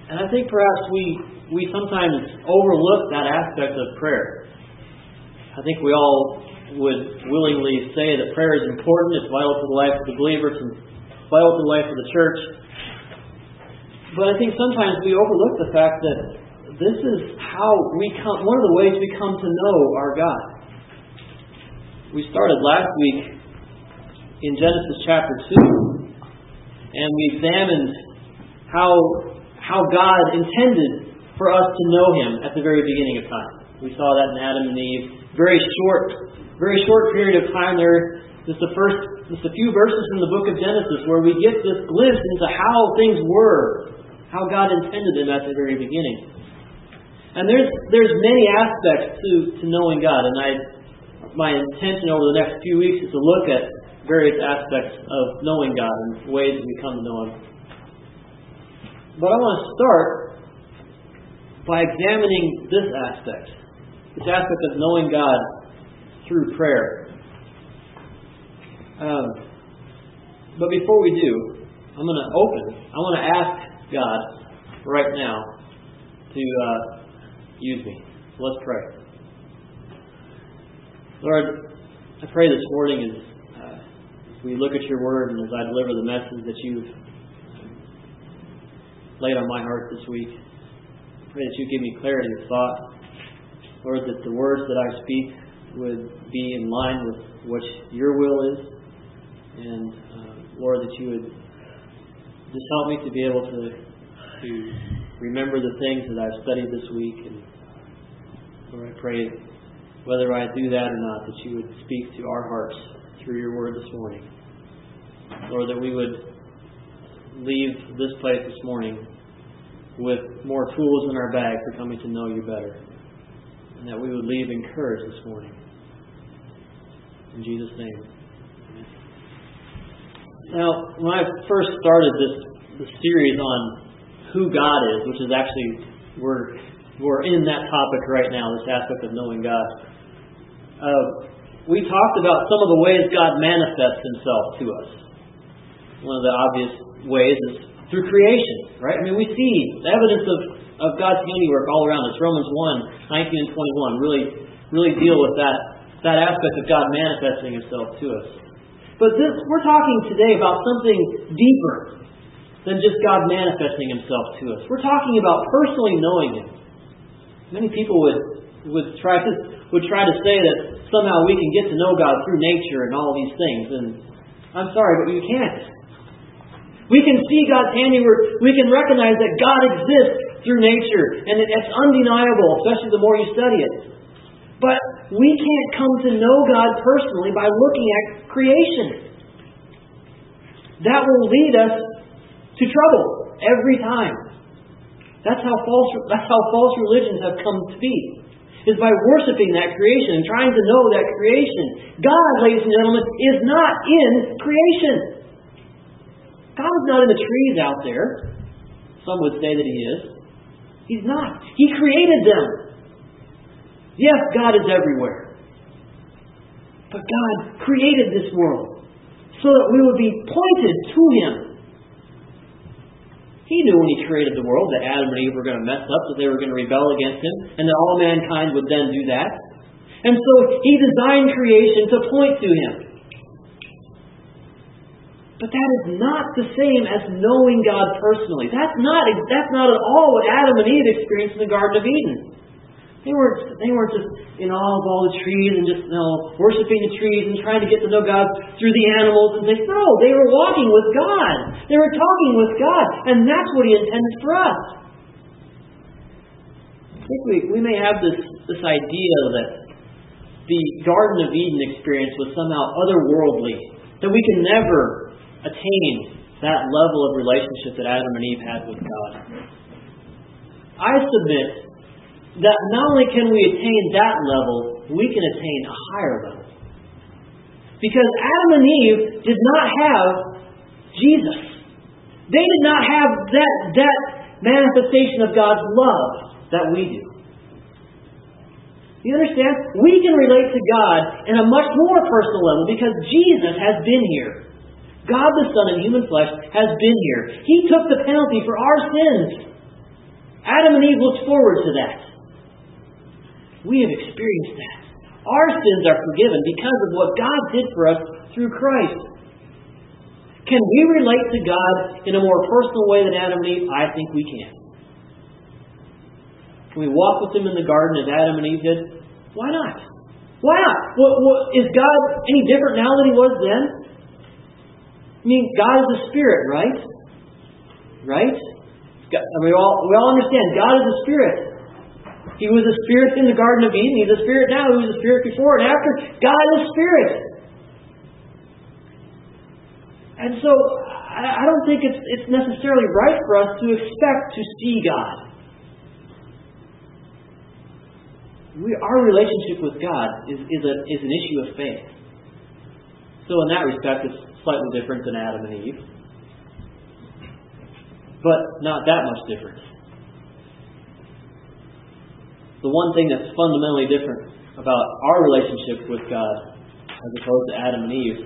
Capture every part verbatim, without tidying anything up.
And I think perhaps we, we sometimes overlook that aspect of prayer. I think we all would willingly say that prayer is important, it's vital to the life of the believer, it's vital to the life of the church. But I think sometimes we overlook the fact that this is how we come, one of the ways we come to know our God. We started last week in Genesis chapter two, and we examined how, how God intended for us to know Him at the very beginning of time. We saw that in Adam and Eve. Very short, very short period of time there. Just the first, just a few verses in the book of Genesis where we get this glimpse into how things were, how God intended them at the very beginning. And there's there's many aspects to, to knowing God, and I my intention over the next few weeks is to look at various aspects of knowing God and ways that we come to know Him. But I want to start by examining this aspect. This aspect of knowing God through prayer. Um, but before we do, I'm going to open. I want to ask God right now to uh, use me. So let's pray. Lord, I pray this morning as, uh, as we look at your word and as I deliver the message that you've laid on my heart this week, I pray that you give me clarity of thought. Lord, that the words that I speak would be in line with what your will is. And, uh, Lord, that you would just help me to be able to, to remember the things that I've studied this week. And, Lord, I pray, whether I do that or not, that you would speak to our hearts through your word this morning. Lord, that we would leave this place this morning with more tools in our bag for coming to know you better. And that we would leave encouraged this morning. In Jesus' name. Amen. Now, when I first started this, this series on who God is, which is actually, we're, we're in that topic right now, this aspect of knowing God. Uh, we talked about some of the ways God manifests Himself to us. One of the obvious ways is through creation, right? I mean, we see the evidence of of God's handiwork all around us. Romans one, nineteen and twenty-one really really deal with that, that aspect of God manifesting Himself to us. But this, we're talking today about something deeper than just God manifesting Himself to us. We're talking about personally knowing Him. Many people would would try to would try to say that somehow we can get to know God through nature and all these things. And I'm sorry, but you can't. We can see God's handiwork. We can recognize that God exists through nature. And it's undeniable, especially the more you study it. But we can't come to know God personally by looking at creation. That will lead us to trouble every time. That's how false, that's how false religions have come to be. Is by worshiping that creation and trying to know that creation. God, ladies and gentlemen, is not in creation. God is not in the trees out there. Some would say that He is. He's not. He created them. Yes, God is everywhere. But God created this world so that we would be pointed to Him. He knew when He created the world that Adam and Eve were going to mess up, that they were going to rebel against Him, and that all mankind would then do that. And so He designed creation to point to Him. But that is not the same as knowing God personally. That's not that's not at all what Adam and Eve experienced in the Garden of Eden. They weren't they weren't just in awe of all the trees and just you know, worshiping the trees and trying to get to know God through the animals and things. No, they were walking with God. They were talking with God, and that's what He intended for us. I think we we may have this this idea that the Garden of Eden experience was somehow otherworldly, that we can never attain that level of relationship that Adam and Eve had with God. I submit that not only can we attain that level, we can attain a higher level. Because Adam and Eve did not have Jesus. They did not have that, that manifestation of God's love that we do. You understand? We can relate to God in a much more personal level because Jesus has been here. God the Son in human flesh has been here. He took the penalty for our sins. Adam and Eve looked forward to that. We have experienced that. Our sins are forgiven because of what God did for us through Christ. Can we relate to God in a more personal way than Adam and Eve? I think we can. Can we walk with Him in the garden as Adam and Eve did? Why not? Why not? What, what, is God any different now than He was then? I mean, God is a spirit, right? Right? God, we all we all understand God is a spirit. He was a spirit in the Garden of Eden. He's a spirit now. He was a spirit before and after. God is spirit. And so, I, I don't think it's it's necessarily right for us to expect to see God. We, our relationship with God is, is, a, is an issue of faith. So in that respect, it's slightly different than Adam and Eve. But not that much different. The one thing that's fundamentally different about our relationship with God as opposed to Adam and Eve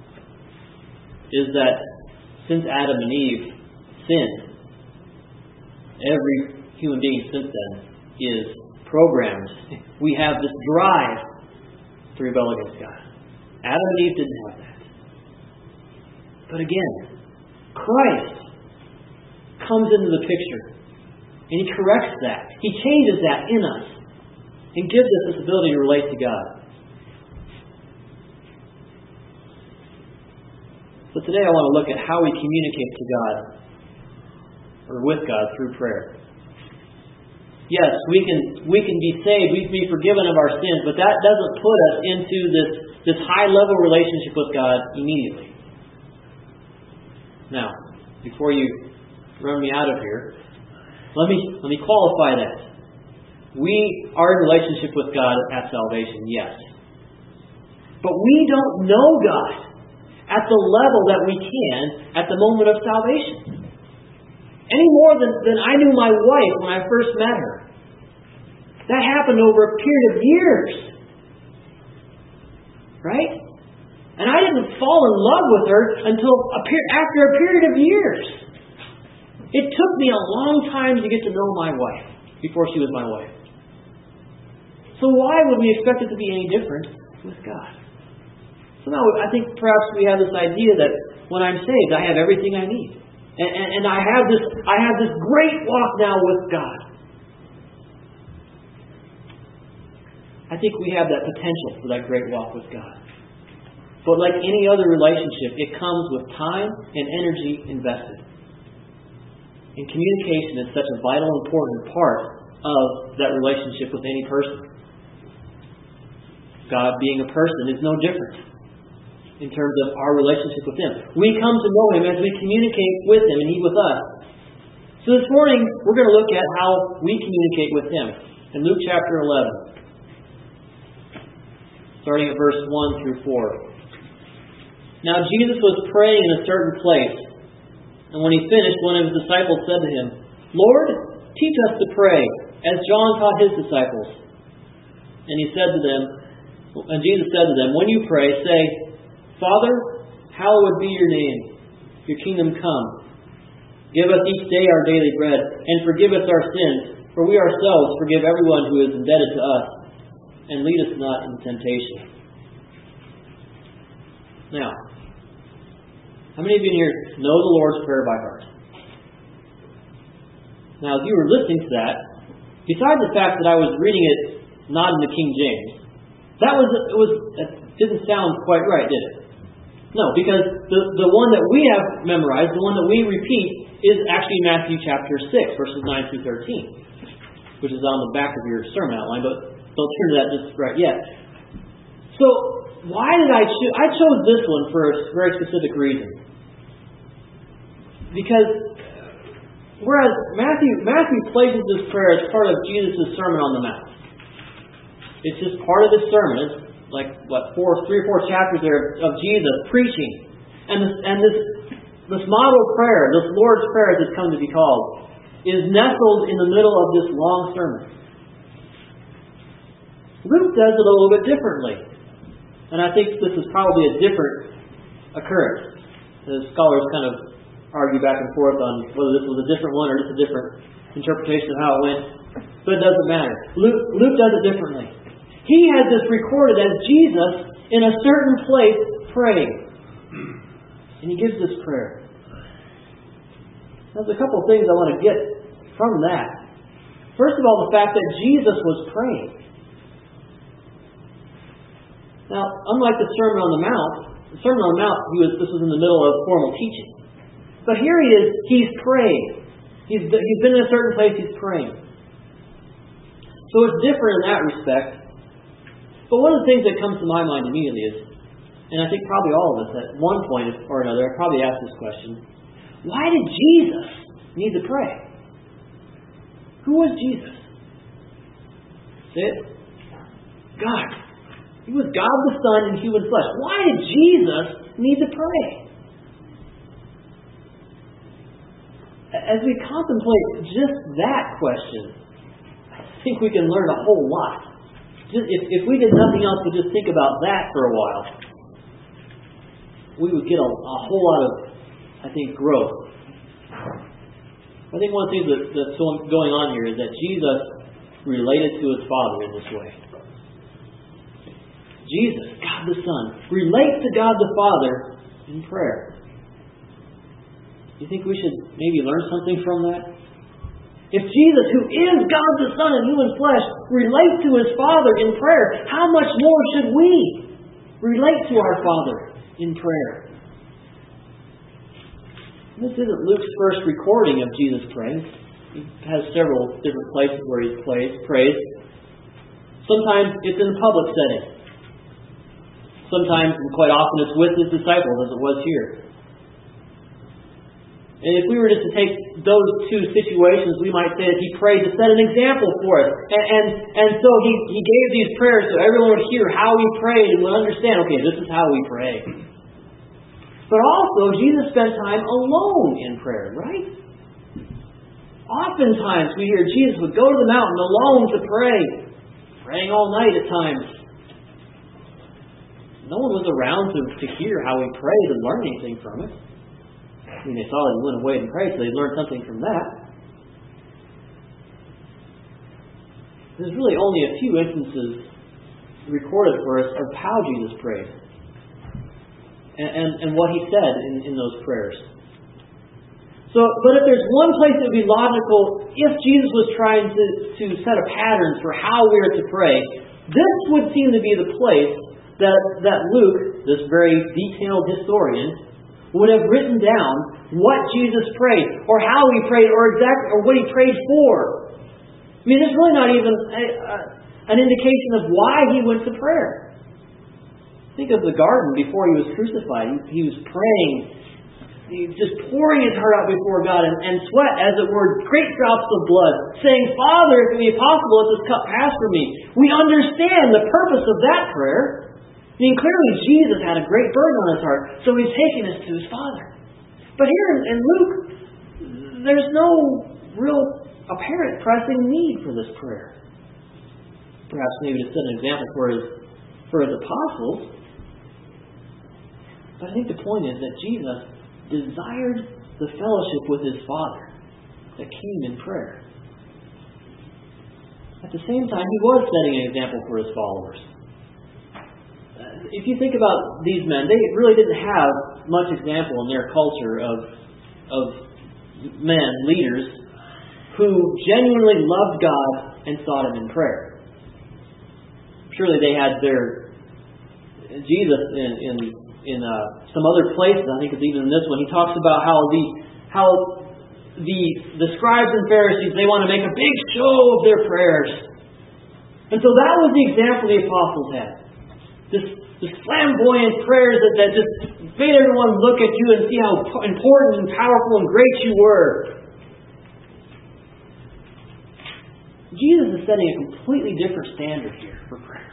is that since Adam and Eve sinned, every human being since then is programmed. We have this drive to rebel against God. Adam and Eve didn't have that. But again, Christ comes into the picture and He corrects that. He changes that in us and gives us this ability to relate to God. So today I want to look at how we communicate to God or with God through prayer. Yes, we can we can be saved, we can be forgiven of our sins, but that doesn't put us into this, this high-level relationship with God immediately. Now, before you run me out of here, let me let me qualify that. We are in relationship with God at salvation, yes. But we don't know God at the level that we can at the moment of salvation. Any more than, than I knew my wife when I first met her. That happened over a period of years. Right? And I didn't fall in love with her until a per- after a period of years. It took me a long time to get to know my wife before she was my wife. So why would we expect it to be any different with God? So now I think perhaps we have this idea that when I'm saved, I have everything I need. And, and, and I have this I have this great walk now with God. I think we have that potential for that great walk with God. But like any other relationship, it comes with time and energy invested. And communication is such a vital, important part of that relationship with any person. God being a person is no different in terms of our relationship with Him. We come to know Him as we communicate with Him and He with us. So this morning, we're going to look at how we communicate with Him. In Luke chapter eleven, starting at verse one through four. Now Jesus was praying in a certain place, and when He finished, one of His disciples said to Him, Lord, teach us to pray, as John taught his disciples. And He said to them, and Jesus said to them, when you pray, say, Father, hallowed be your name. Your kingdom come. Give us each day our daily bread, and forgive us our sins, for we ourselves forgive everyone who is indebted to us. And lead us not into temptation. Now, how many of you in here know the Lord's Prayer by heart? Now, if you were listening to that, besides the fact that I was reading it not in the King James, that was it was it didn't sound quite right, did it? No, because the, the one that we have memorized, the one that we repeat, is actually Matthew chapter six, verses nine through thirteen, which is on the back of your sermon outline, but don't turn to that just right yet. So, why did I choose? I chose this one for a very specific reason. Because whereas Matthew Matthew places this prayer as part of Jesus' Sermon on the Mount. It's just part of his sermon. It's like, what, four, three or four chapters there of Jesus preaching. And this, and this, this model prayer, this Lord's Prayer as it's come to be called, is nestled in the middle of this long sermon. Luke does it a little bit differently. And I think this is probably a different occurrence. The scholars kind of argue back and forth on whether this was a different one or just a different interpretation of how it went, but it doesn't matter. Luke, Luke does it differently. He has this recorded as Jesus in a certain place praying. And he gives this prayer. There's a couple of things I want to get from that. First of all, the fact that Jesus was praying. Now, unlike the Sermon on the Mount, the Sermon on the Mount, he was, this was in the middle of formal teaching. But here he is, he's praying. He's, he's been in a certain place, he's praying. So it's different in that respect. But one of the things that comes to my mind immediately is, and I think probably all of us at one point or another have probably asked this question, why did Jesus need to pray? Who was Jesus? Say it. God. He was God the Son in human flesh. Why did Jesus need to pray? As we contemplate just that question, I think we can learn a whole lot. Just, if, if we did nothing else but just think about that for a while, we would get a, a whole lot of, I think, growth. I think one of the things that, that's going on here is that Jesus related to His Father in this way. Jesus, God the Son, relates to God the Father in prayer. Do you think we should maybe learn something from that? If Jesus, who is God the Son in human flesh, relates to His Father in prayer, how much more should we relate to our Father in prayer? This isn't Luke's first recording of Jesus praying. He has several different places where he prays. prays. Sometimes it's in a public setting. Sometimes, and quite often, it's with His disciples, as it was here. And if we were just to take those two situations, we might say that He prayed to set an example for us. And, and, and so he, he gave these prayers so everyone would hear how He prayed and would understand, okay, this is how we pray. But also, Jesus spent time alone in prayer, right? Oftentimes we hear Jesus would go to the mountain alone to pray, praying all night at times. No one was around to, to hear how He prayed and learn anything from it. I mean, they saw that He went away and prayed, so they learned something from that. There's really only a few instances recorded for us of how Jesus prayed. And, and, and what He said in, in those prayers. So, but if there's one place that would be logical, if Jesus was trying to, to set a pattern for how we are to pray, this would seem to be the place that, that Luke, this very detailed historian, would have written down what Jesus prayed, or how He prayed, or exactly, or what He prayed for. I mean, there's really not even a, a, an indication of why He went to prayer. Think of the garden before He was crucified. He, he was praying. He was just pouring His heart out before God and, and sweat, as it were, great drops of blood, saying, Father, if it be possible, let this cup pass from me. We understand the purpose of that prayer. I mean, clearly Jesus had a great burden on His heart, so He's taking us to His Father. But here in Luke, there's no real apparent pressing need for this prayer. Perhaps maybe to set an example for His, for his apostles. But I think the point is that Jesus desired the fellowship with His Father that came in prayer. At the same time, He was setting an example for His followers. If you think about these men, they really didn't have much example in their culture of, of men, leaders, who genuinely loved God and sought Him in prayer. Surely they had their Jesus in in, in uh, some other places. I think it's even in this one. He talks about how the how the the scribes and Pharisees, they want to make a big show of their prayers, and so that was the example the apostles had. This this flamboyant prayers that, that just made everyone look at you and see how important and powerful and great you were. Jesus is setting a completely different standard here for prayer.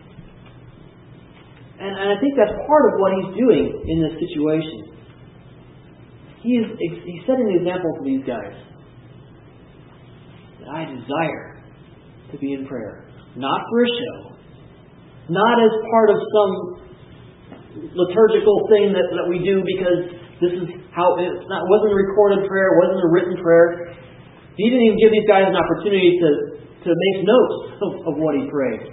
And, and I think that's part of what He's doing in this situation. He is, he's setting the example for these guys. That I desire to be in prayer. Not for a show. Not as part of some liturgical thing that, that we do because this is how it's not wasn't a recorded prayer, wasn't a written prayer. He didn't even give these guys an opportunity to, to make notes of, of what he prayed.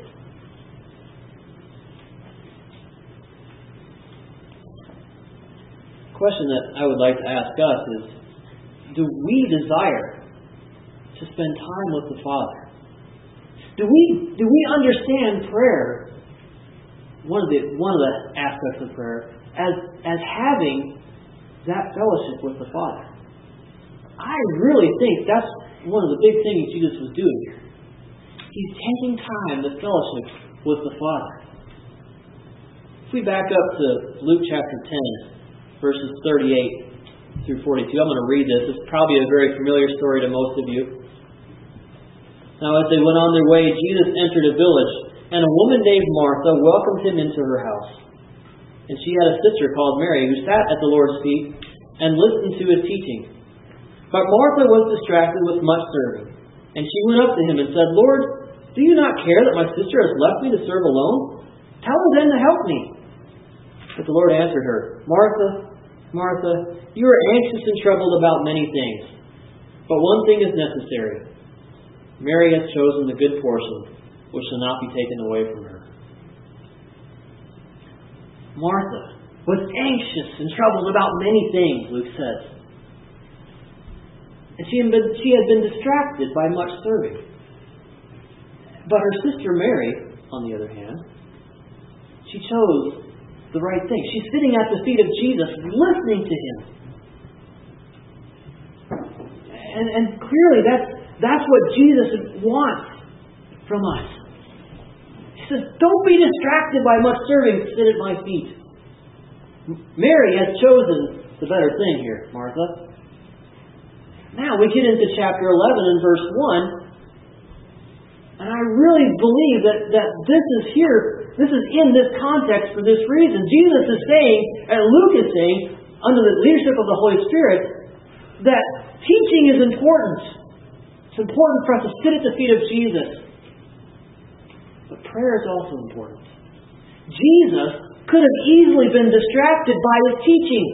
The question that I would like to ask us is, do we desire to spend time with the Father? Do we do we understand prayer, one of the one of the aspects of prayer, as as having that fellowship with the Father? I really think that's one of the big things Jesus was doing here. He's taking time to fellowship with the Father. If we back up to Luke chapter ten, verses thirty-eight through forty-two, I'm going to read this. It's probably a very familiar story to most of you. Now, as they went on their way, Jesus entered a village, and a woman named Martha welcomed him into her house. And she had a sister called Mary, who sat at the Lord's feet and listened to his teaching. But Martha was distracted with much serving. And she went up to him and said, Lord, do you not care that my sister has left me to serve alone? Tell her then to help me. But the Lord answered her, Martha, Martha, you are anxious and troubled about many things. But one thing is necessary. Mary has chosen the good portion, which shall not be taken away from her. Martha was anxious and troubled about many things, Luke says. And she had been, she had been distracted by much serving. But her sister Mary, on the other hand, she chose the right thing. She's sitting at the feet of Jesus, listening to him. And, and clearly that's, that's what Jesus wants from us. He says, don't be distracted by much serving, sit at my feet. Mary has chosen the better thing here, Martha. Now we get into chapter eleven and verse one. And I really believe that, that this is here, this is in this context for this reason. Jesus is saying, and Luke is saying, under the leadership of the Holy Spirit, that teaching is important. It's important for us to sit at the feet of Jesus. But prayer is also important. Jesus could have easily been distracted by his teaching.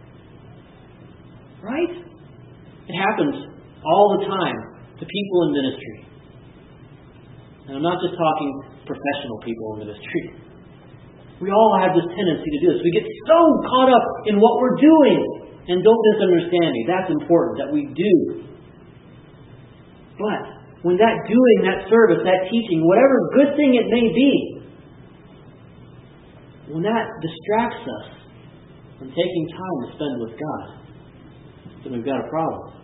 Right? It happens all the time to people in ministry. And I'm not just talking professional people in ministry. We all have this tendency to do this. We get so caught up in what we're doing. And don't misunderstand me. That's important that we do. But when that doing, that service, that teaching, whatever good thing it may be, when that distracts us from taking time to spend with God, then we've got a problem.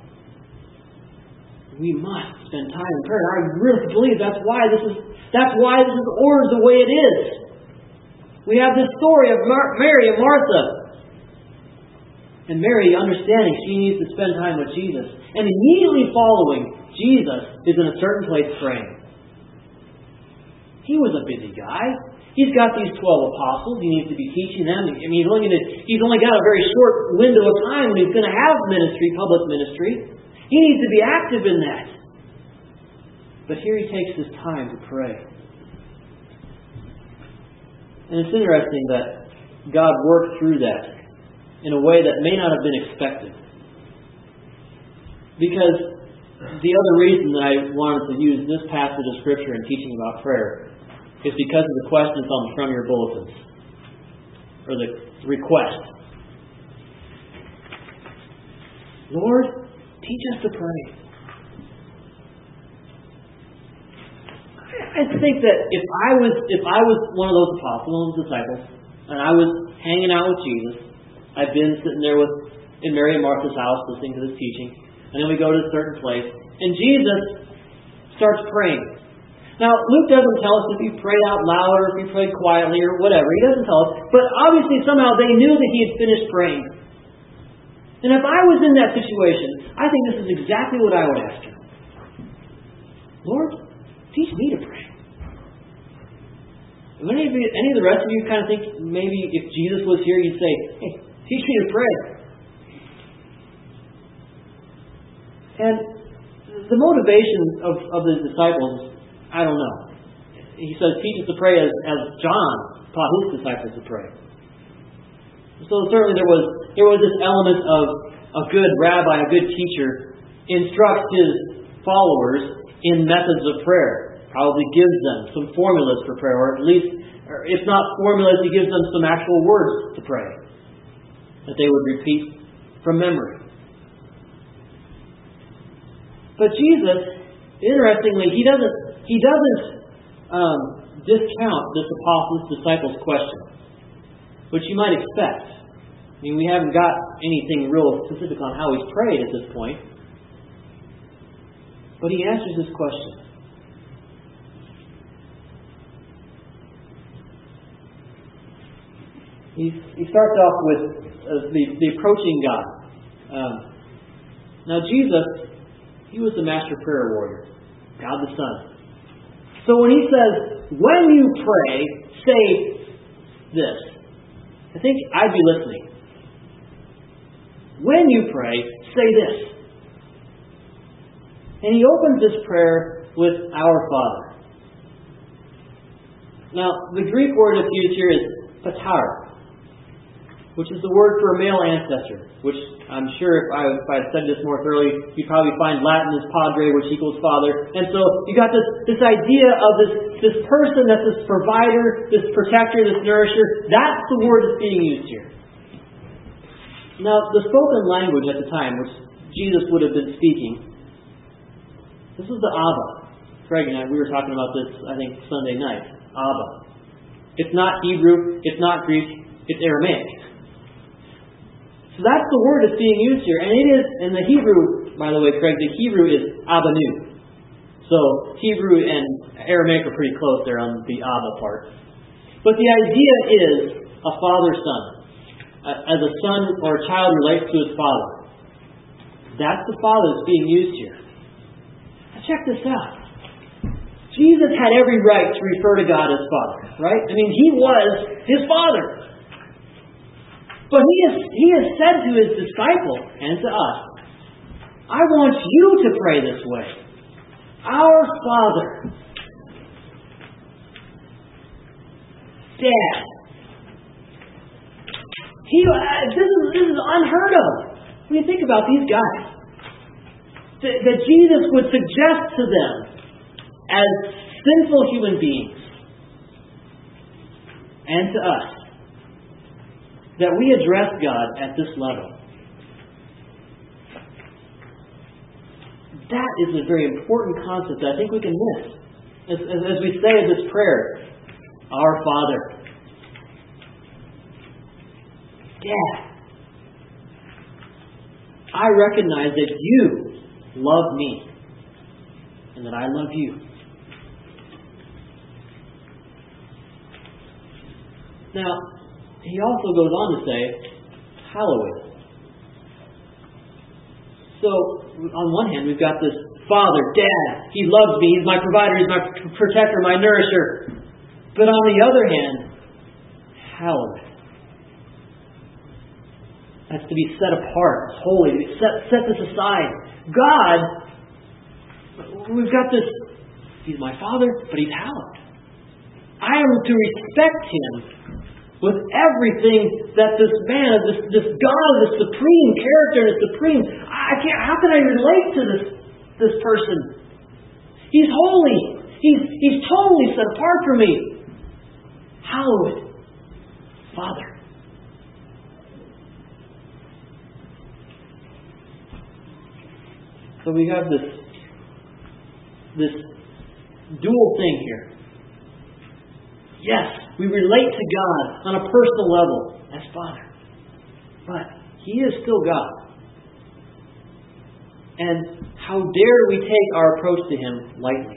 We must spend time in prayer. I really believe that's why this is that's why this is ordered the way it is. We have this story of Mar- Mary and Martha. And Mary, understanding she needs to spend time with Jesus. And immediately following, Jesus is in a certain place praying. He was a busy guy. He's got these twelve apostles. He needs to be teaching them. I mean, he's only, gonna, he's only got a very short window of time when he's going to have ministry, public ministry. He needs to be active in that. But here he takes his time to pray. And it's interesting that God worked through that in a way that may not have been expected. Because the other reason that I wanted to use this passage of Scripture in teaching about prayer is because of the questions on the front of your bulletins. Or the request. Lord, teach us to pray. I think that if I was if I was one of those apostles, one of those disciples, and I was hanging out with Jesus, I've been sitting there with in Mary and Martha's house listening to this teaching, and then we go to a certain place, and Jesus starts praying. Now, Luke doesn't tell us if he prayed out loud or if he prayed quietly or whatever. He doesn't tell us. But obviously, somehow they knew that he had finished praying. And if I was in that situation, I think this is exactly what I would ask him. Lord, teach me to pray. Any of, you, any of the rest of you kind of think maybe if Jesus was here, you'd say, hey, teach me to pray. And the motivation of, of the disciples, I don't know. He says, teach us to pray as, as John taught his disciples to pray. So certainly there was there was this element of a good rabbi, a good teacher, instructs his followers in methods of prayer. Probably gives them some formulas for prayer, or at least, or if not formulas, He gives them some actual words to pray that they would repeat from memory. But Jesus, interestingly, He doesn't He doesn't um, discount this apostles' disciples' question, which you might expect. I mean, we haven't got anything real specific on how He's prayed at this point. But He answers this question. He, he starts off with uh, the, the approaching God. Um, now Jesus, He was the master prayer warrior, God the Son. So when He says, when you pray, say this, I think I'd be listening. When you pray, say this. And He opens this prayer with Our Father. Now, the Greek word that's used here is patar, which is the word for a male ancestor, which I'm sure if I, if I had studied this more thoroughly, you'd probably find Latin as padre, which equals father. And so you got this, this idea of this, this person that's this provider, this protector, this nourisher. That's the word that's being used here. Now, the spoken language at the time, which Jesus would have been speaking, this was the Abba. Craig and I, we were talking about this, I think, Sunday night. Abba. It's not Hebrew, it's not Greek, it's Aramaic. So that's the word that's being used here. And it is, in the Hebrew, by the way, Craig, the Hebrew is Abanu. So Hebrew and Aramaic are pretty close there on the Abba part. But the idea is a father-son. As a son or a child relates to his father. That's the father that's being used here. Now check this out. Jesus had every right to refer to God as Father, right? I mean, He was His Father. But He has, he has said to His disciples and to us, I want you to pray this way. Our Father. Dad. He, uh, this, is, this is unheard of. When you think about these guys. That, that Jesus would suggest to them as sinful human beings and to us that we address God at this level. That is a very important concept that I think we can miss. As, as, as we say this prayer, Our Father. Dad, I recognize that you love me and that I love you. Now, He also goes on to say, hallowed. So, on one hand, we've got this Father, Dad, He loves me, He's my provider, He's my protector, my nourisher. But on the other hand, hallowed. That's to be set apart, holy, to be set, set this aside. God, we've got this, He's my Father, but He's hallowed. I am to respect Him with everything that this man, this, this God, this supreme character, this supreme, I can't, how can I relate to this, this person? He's holy. He's, he's totally set apart from me. Hallowed Father. So we have this, this dual thing here. Yes, we relate to God on a personal level as Father. But He is still God. And how dare we take our approach to Him lightly?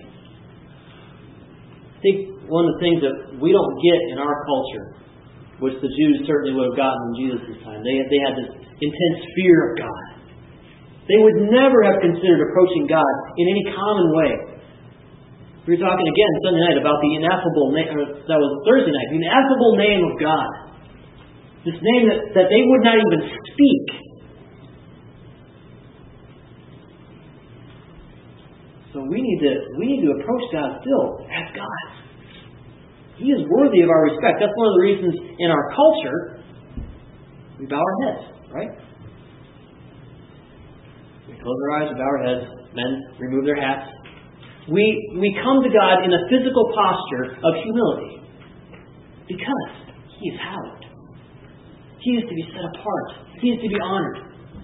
I think one of the things that we don't get in our culture, which the Jews certainly would have gotten in Jesus' time, they, they had this intense fear of God. They would never have considered approaching God in any common way. We were talking again Sunday night about the ineffable name, or that was Thursday night, the ineffable name of God. This name that, that they would not even speak. So we need to we need to approach God still as God. He is worthy of our respect. That's one of the reasons in our culture we bow our heads, right? We close our eyes, we bow our heads. Men remove their hats. We, we come to God in a physical posture of humility because He is hallowed. He is to be set apart. He is to be honored.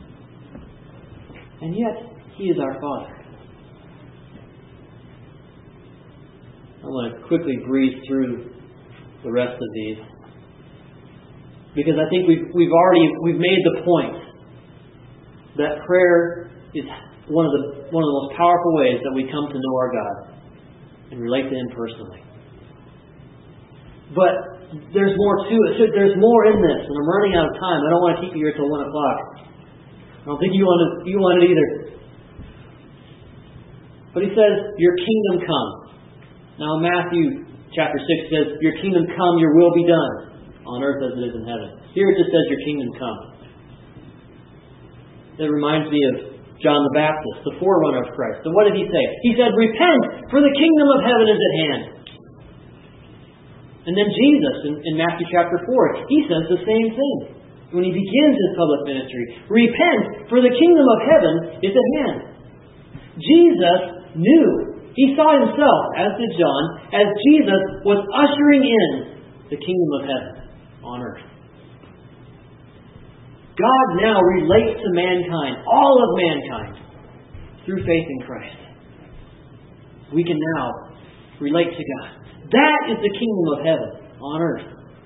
And yet, He is our Father. I want to quickly breeze through the rest of these, because I think we've, we've already we've made the point that prayer is one of the one of the most powerful ways that we come to know our God and relate to Him personally. But there's more to it. There's more in this, and I'm running out of time. I don't want to keep you here till one o'clock. I don't think you want it. You want it either. But He says, "Your kingdom come." Now, Matthew chapter six says, "Your kingdom come, Your will be done on earth as it is in heaven." Here it just says, "Your kingdom come." It reminds me of John the Baptist, the forerunner of Christ. And what did he say? He said, "Repent, for the kingdom of heaven is at hand." And then Jesus, in, in Matthew chapter four, He says the same thing when He begins His public ministry. "Repent, for the kingdom of heaven is at hand." Jesus knew. He saw Himself, as did John, as Jesus was ushering in the kingdom of heaven on earth. God now relates to mankind, all of mankind, through faith in Christ. We can now relate to God. That is the kingdom of heaven on earth.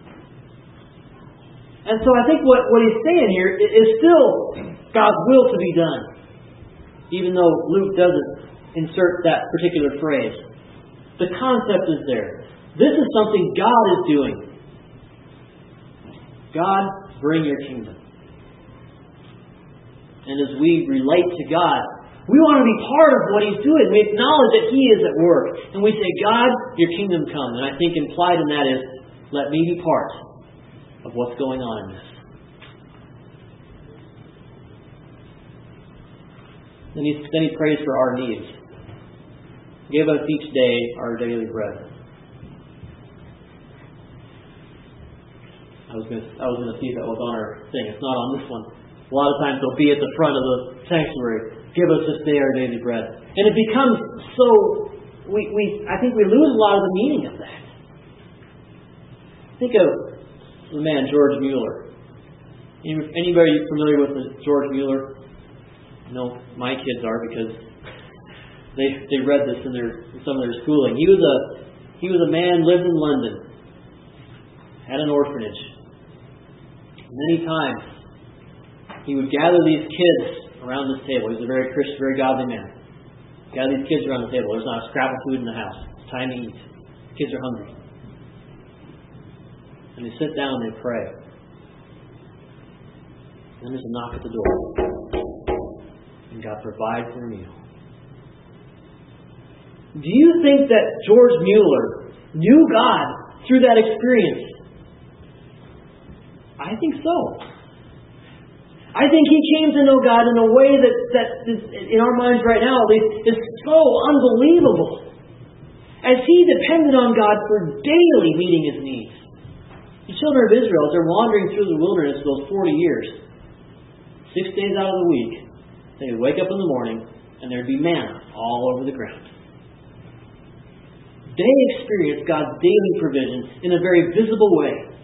And so I think what, what He's saying here is still God's will to be done, even though Luke doesn't insert that particular phrase. The concept is there. This is something God is doing. God, bring Your kingdom. And as we relate to God, we want to be part of what He's doing. We acknowledge that He is at work. And we say, "God, Your kingdom come." And I think implied in that is, let me be part of what's going on in this. Then he, then he prays for our needs. "Give us each day our daily bread." I was going to, I was going to see if that was on our thing. It's not on this one. A lot of times it'll be at the front of the sanctuary. "Give us this day our daily bread." And it becomes so, we, we I think we lose a lot of the meaning of that. Think of the man George Mueller. Anybody familiar with the George Mueller? No, my kids are, because they they read this in their in some of their schooling. He was a he was a man, lived in London, had an orphanage. Many times he would gather these kids around this table. He was a very Christian, very godly man. Gather these kids around the table. There's not a scrap of food in the house. It's time to eat. Kids are hungry. And they sit down and they pray. Then there's a knock at the door. And God provides their meal. Do you think that George Mueller knew God through that experience? I think so. I think he came to know God in a way that, that is, in our minds right now at least, is so unbelievable. As he depended on God for daily meeting his needs. The children of Israel, as they're wandering through the wilderness those forty years, six days out of the week, they would wake up in the morning and there'd be manna all over the ground. They experienced God's daily provision in a very visible way.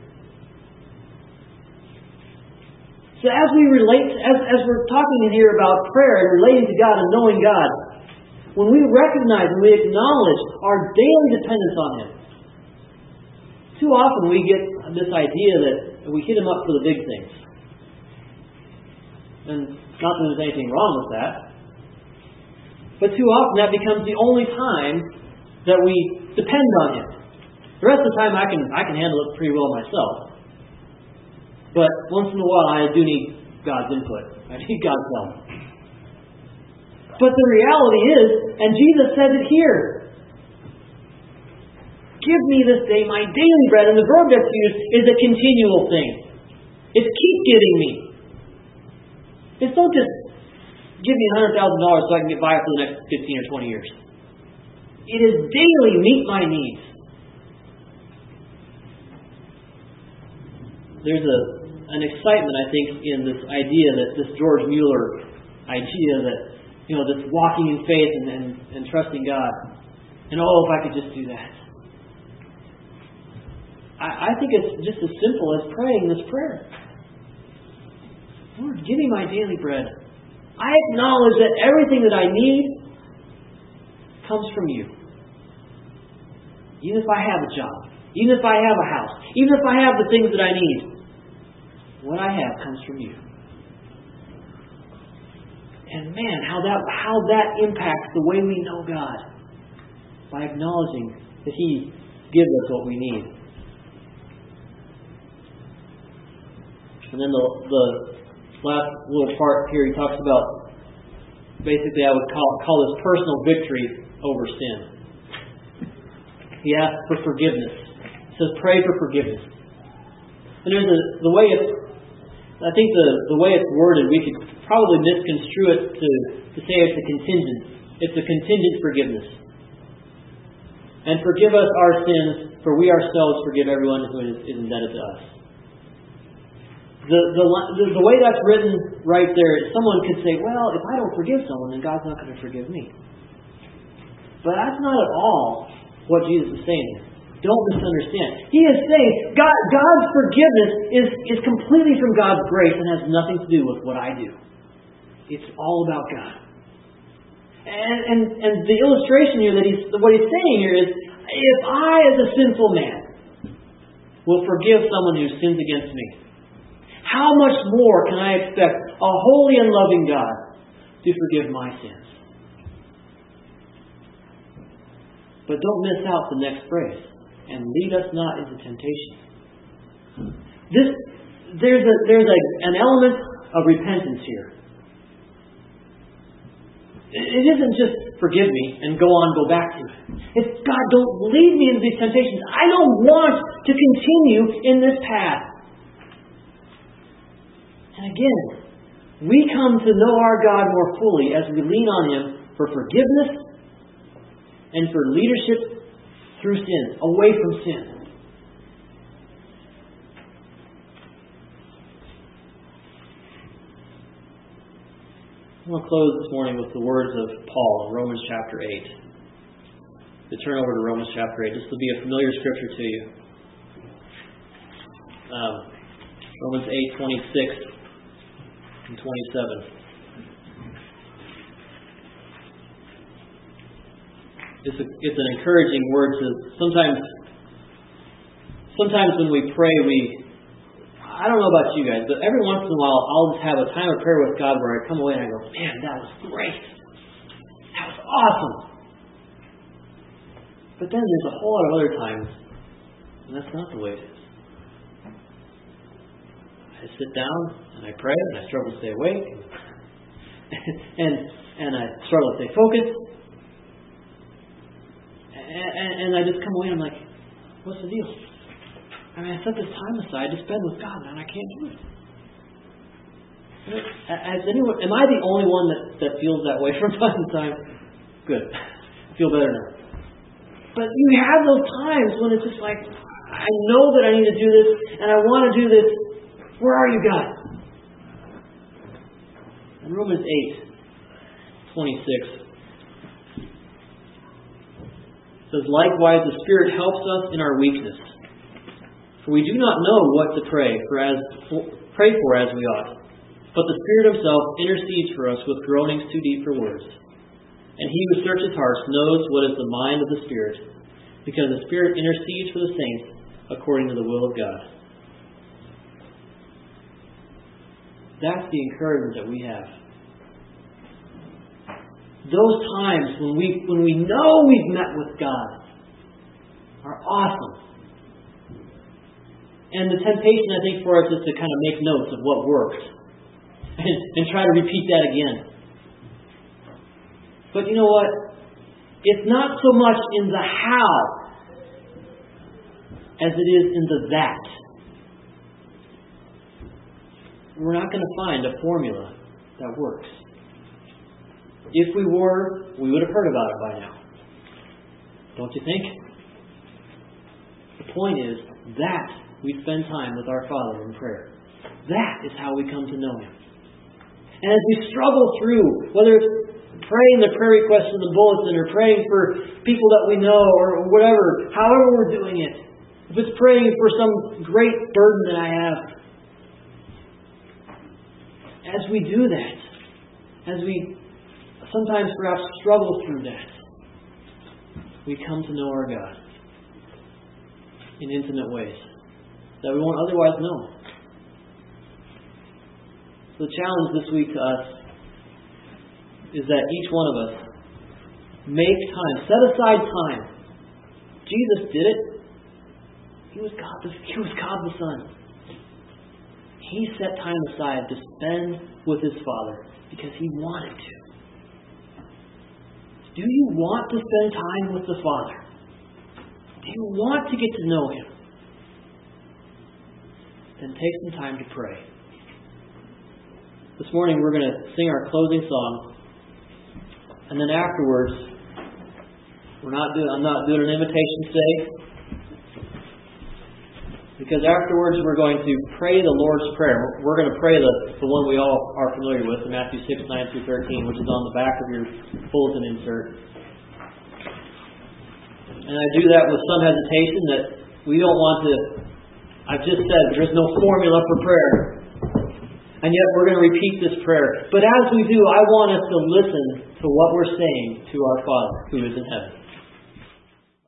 So as we relate, as, as we're talking in here about prayer and relating to God and knowing God, when we recognize and we acknowledge our daily dependence on Him, too often we get this idea that we hit Him up for the big things. And not that there's anything wrong with that, but too often that becomes the only time that we depend on Him. The rest of the time I can I can handle it pretty well myself. But once in a while I do need God's input. I need God's help. But the reality is, and Jesus says it here, "Give me this day my daily bread." And the verb that's used is a continual thing. It's keep giving me. It's don't just give me one hundred thousand dollars so I can get by for the next fifteen or twenty years. It is daily meet my needs. There's a an excitement, I think, in this idea that this George Mueller idea that you know, this walking in faith and, and, and trusting God. And oh, if I could just do that. I, I think it's just as simple as praying this prayer. Lord, give me my daily bread. I acknowledge that everything that I need comes from You. Even if I have a job, even if I have a house, even if I have the things that I need, what I have comes from You. And man, how that how that impacts the way we know God, by acknowledging that He gives us what we need. And then the, the last little part here, he talks about, basically I would call, call this personal victory over sin. He asks for forgiveness. He says, pray for forgiveness. And there's a, the way it's, I think the, the way it's worded, we could probably misconstrue it to, to say it's a contingent. It's a contingent forgiveness. And forgive us our sins, for we ourselves forgive everyone who is, is indebted to us. The, the, the, the way that's written right there, someone could say, well, if I don't forgive someone, then God's not going to forgive me. But that's not at all what Jesus is saying here. Don't misunderstand. He is saying God, God's forgiveness is, is completely from God's grace and has nothing to do with what I do. It's all about God. And, and, and the illustration here that he's, what he's saying here is, if I as a sinful man will forgive someone who sins against me, how much more can I expect a holy and loving God to forgive my sins? But don't miss out the next phrase. And lead us not into temptation. This, there's a, there's a, an element of repentance here. It isn't just forgive me and go on, go back to it. It's God, don't lead me into these temptations. I don't want to continue in this path. And again, we come to know our God more fully as we lean on Him for forgiveness and for leadership through sin, away from sin. I'm going to close this morning with the words of Paul in Romans chapter eight. To turn over to Romans chapter eight. This will be a familiar scripture to you. Um, Romans eight, twenty-six and twenty-seven. It's, a, it's an encouraging word to sometimes. Sometimes when we pray, we. I don't know about you guys, but every once in a while, I'll just have a time of prayer with God where I come away and I go, "Man, that was great. That was awesome." But then there's a whole lot of other times, and that's not the way it is. I sit down and I pray, and I struggle to stay awake, and and I struggle to stay focused. And, and I just come away and I'm like, what's the deal? I mean, I set this time aside to spend with God, and I can't do it. Has anyone, am I the only one that, that feels that way from time to time? Good. I feel better now. But you have those times when it's just like, I know that I need to do this, and I want to do this. Where are you, God? In Romans eight, twenty-six, it says, likewise, the Spirit helps us in our weakness. For we do not know what to pray for as for, pray for as we ought. But the Spirit Himself intercedes for us with groanings too deep for words. And He who searches hearts knows what is the mind of the Spirit, because the Spirit intercedes for the saints according to the will of God. That's the encouragement that we have. Those times when we when we know we've met with God are awesome. And the temptation, I think, for us is to kind of make notes of what worked and, and try to repeat that again. But you know what? It's not so much in the how as it is in the that. We're not going to find a formula that works. If we were, we would have heard about it by now. Don't you think? The point is that we spend time with our Father in prayer. That is how we come to know Him. And as we struggle through, whether it's praying the prayer requests in the bulletin, or praying for people that we know, or whatever, however we're doing it. If it's praying for some great burden that I have. As we do that, as we sometimes perhaps struggle through that, we come to know our God in intimate ways that we won't otherwise know. So the challenge this week to us is that each one of us make time, set aside time. Jesus did it. He was God the, he was God the Son. He set time aside to spend with His Father because He wanted to. Do you want to spend time with the Father? Do you want to get to know Him? Then take some time to pray. This morning we're going to sing our closing song. And then afterwards, we're not doing, I'm not doing an invitation today. Because afterwards we're going to pray the Lord's Prayer. We're going to pray the, the one we all are familiar with, Matthew six, nine through thirteen, which is on the back of your bulletin insert. And I do that with some hesitation that we don't want to, I've just said, there's no formula for prayer. And yet we're going to repeat this prayer. But as we do, I want us to listen to what we're saying to our Father who is in heaven.